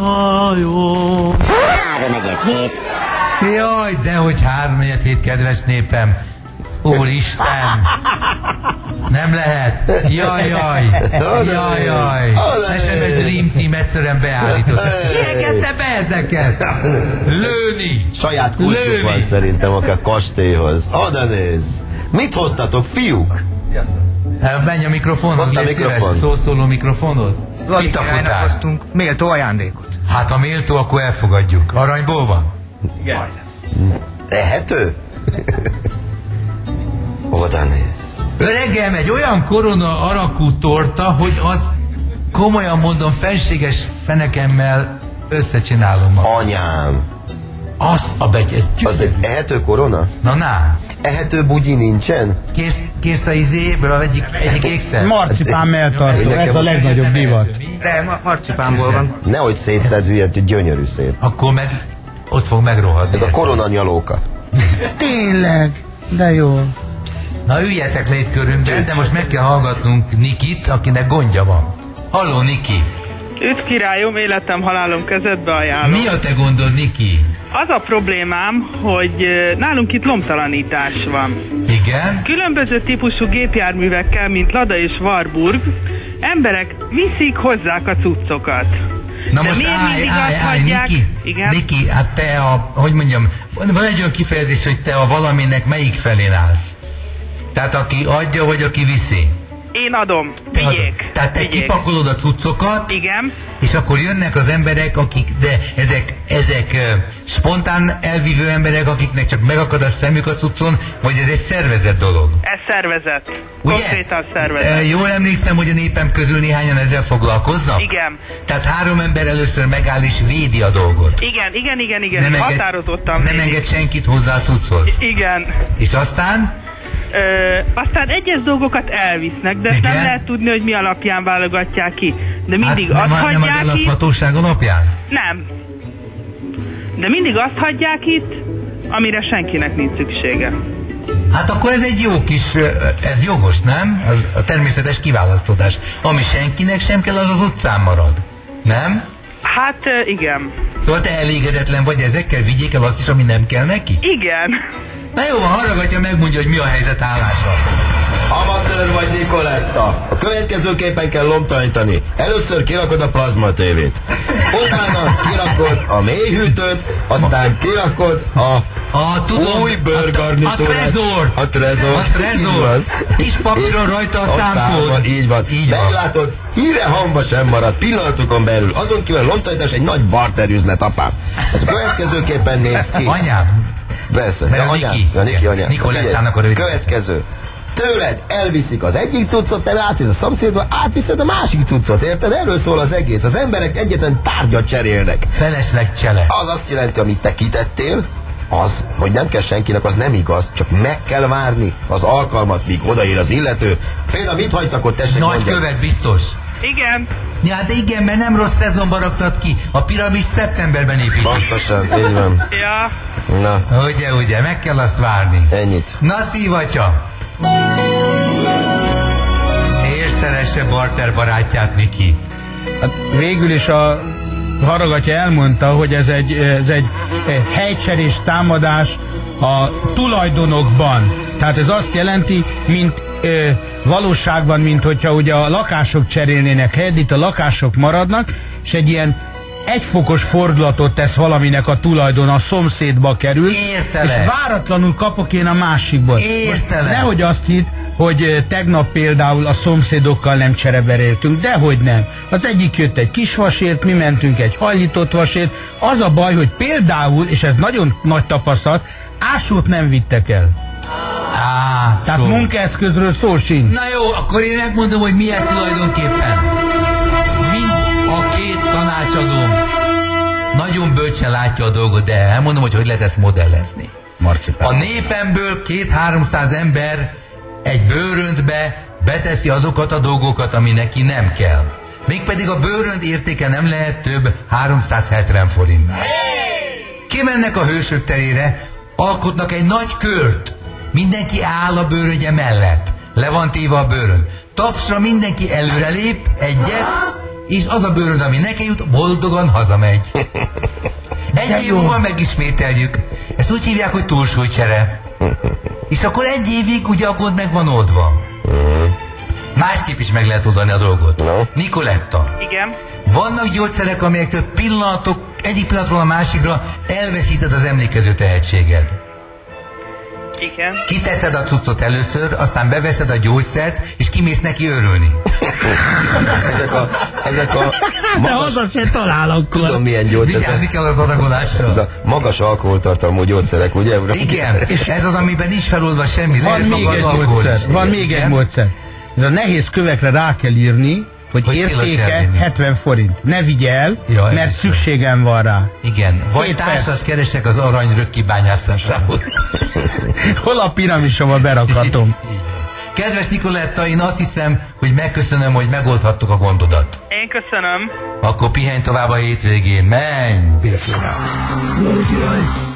hajó. 3-4-7. Jaj, dehogy 3-4-7, kedves népem. Úristen! Nem lehet! Jajjaj! Jajjaj! SMS Dream Team egyszerűen beállított. Ki engedte be ezeket? Lőni! Saját kulcsuk van szerintem a kastélyhoz. Oda nézz! Mit hoztatok, fiúk? Menj a mikrofonhoz, légy szíves, szószóló mikrofonhoz. Itt a futár. Hoztunk méltó ajándékot. Hát a méltó, akkor elfogadjuk. Aranyból van? Igen. Ehető? Oda néz. Öregem, egy olyan korona arakú torta, hogy az, komolyan mondom, fenséges fenekemmel összecsinálom magam. Anyám. Azt a begy, ez az egy ehető korona? Na. Ehető bugyi nincsen? Kész a izéből egyik ékszer? Marcipán melltartó, ez a legnagyobb divat. De marcipánból van. Nehogy szétszed, hülye, gyönyörű szép. Akkor meg ott fog megrohadni. Ez a koronanyalóka. Tényleg, de jó. Na üljetek le itt körünkben, de most meg kell hallgatnunk Nikit, akinek gondja van. Halló, Niki! Üdv királyom, életem, halálom kezedbe ajánlom. Mi a te gondod, Niki? Az a problémám, hogy nálunk itt lomtalanítás van. Igen? Különböző típusú gépjárművekkel, mint Lada és Warburg, emberek viszik, hozzák a cuccokat. Na de most állj, Niki, igen? Niki, hát te hogy mondjam, van egy olyan kifejezés, hogy te a valaminek melyik felén állsz? Tehát aki adja, vagy aki viszi? Én adom, vigyék. Tehát te kipakolod a cuccokat, igen, és akkor jönnek az emberek, de ezek spontán elvívő emberek, akiknek csak megakad a szemük a cuccon, vagy ez egy szervezett dolog? Ez szervezet. Ugye? Konkrétan szervezet. Jól emlékszem, hogy a népem közül néhányan ezzel foglalkoznak? Igen. Tehát 3 ember először megáll és védi a dolgot. Igen. Határozottan nem enged senkit hozzá a cucchoz. Igen. És aztán? Aztán egyes dolgokat elvisznek, de ezt nem lehet tudni, hogy mi alapján válogatják ki. De mindig azt hagyják nem az eladhatóság alapján? Nem. De mindig azt hagyják itt, amire senkinek nincs szüksége. Hát akkor ez egy jó kis, ez jogos, nem? Az a természetes kiválasztódás. Ami senkinek sem kell, az utcán marad. Nem? Hát igen. Szóval te elégedetlen vagy ezekkel, vigyék el azt is, ami nem kell neki? Igen. Na jó van, hallgatja, megmondja, hogy mi a helyzet állása. Amatőr vagy, Nikoletta. A következőképpen kell lomtalanítani. Először kirakod a plazma tévét. Utána kirakod a mélyhűtőt, aztán kirakod a új bőrgarnitúrát. A trezor. Kis papíron rajta a számkód. Így van. Meglátod, híre hamba sem marad pillanatokon belül. Azon kívül a lomtalanítás egy nagy barterüzlet, apám. Ez a következőképpen néz ki. Anyám. Persze. Niki anyám. Nikolettának a rövid. Következő. Tőled elviszik az egyik cuccot, te átvisz a szomszédba, átviszed a másik cuccot, érted? Erről szól az egész. Az emberek egyetlen tárgyat cserélnek. Felesleg csele. Az azt jelenti, amit te kitettél, az, hogy nem kell senkinek, az nem igaz, csak meg kell várni az alkalmat, míg odaér az illető. Például mit hagytak ott, tessék Nagy mondjad? követ biztos. Igen. Ja, de igen, mert nem rossz szezonban raktad ki. A piramist szeptemberben építik. Pontosan, így van. Ja. Na. Ugye, meg kell azt várni. Ennyit. Na, szívatya! És szeresse barter barátját, Niki. Hát végül is a Haragatya elmondta, hogy ez egy helycserés támadás a tulajdonokban. Tehát ez azt jelenti, mint valóságban, mint hogyha ugye a lakások cserélnének helyet, itt a lakások maradnak, és egy ilyen egyfokos fordulatot tesz valaminek a tulajdon, a szomszédba kerül, Értelek. és váratlanul kapok én a másikból. Értelek. Nehogy azt hidd, hogy tegnap például a szomszédokkal nem csereberéltünk, dehogy nem. Az egyik jött egy kis vasért, mi mentünk egy hajlított vasért. Az a baj, hogy például, és ez nagyon nagy tapasztalat, ásót nem vittek el. Tehát munkaeszközről szó sincs. Na jó, akkor én megmondom, hogy mi ez tulajdonképpen. Mind a két tanácsadóm nagyon bölcsen látja a dolgot, de elmondom, hogy lehet ezt modellezni. Marcipán. A népemből 200-300 ember egy bőröntbe beteszi azokat a dolgokat, ami neki nem kell. Mégpedig a bőrönt értéke nem lehet több 370 forintnál. Kimennek a hősök terére, alkotnak egy nagy kört. Mindenki áll a bőröngye mellett. Le van téve a bőrön. Tapsra mindenki előrelép, egyet, és az a bőrönd, ami neki jut, boldogan hazamegy. Egy év múlva megismételjük. Ezt úgy hívják, hogy túlsúlycsere. És akkor egy évig ugye a gond meg van oldva. Másképp is meg lehet oldani a dolgot. No. Nicoletta. Igen. Vannak gyógyszerek, amelyek egyik pillanatról a másikra elveszíted az emlékező tehetséged. Igen. Kiteszed a cuccot először, aztán beveszed a gyógyszert, és kimész neki örülni. Ezek a De magas, haza se találok. tudom milyen gyógyszer. Vigyázni kell az adagolásra. Ez a magas alkoholtartalmú gyógyszerek, ugye? Igen, és ez az, amiben nincs feloldva semmi. Van még egy módszer. Van még egy módszer. Ez a nehéz kövekre rá kell írni, hogy értéke 70 forint. Ne vigye el, mert szükségem van rá. Igen, vagy társat keresek az aranyrög kibányászásához. Hol a piramisomba berakhatom? Kedves Nicoletta, én azt hiszem, hogy megköszönöm, hogy megoldhattuk a gondodat. Én köszönöm. Akkor pihenj tovább a hétvégén, menj!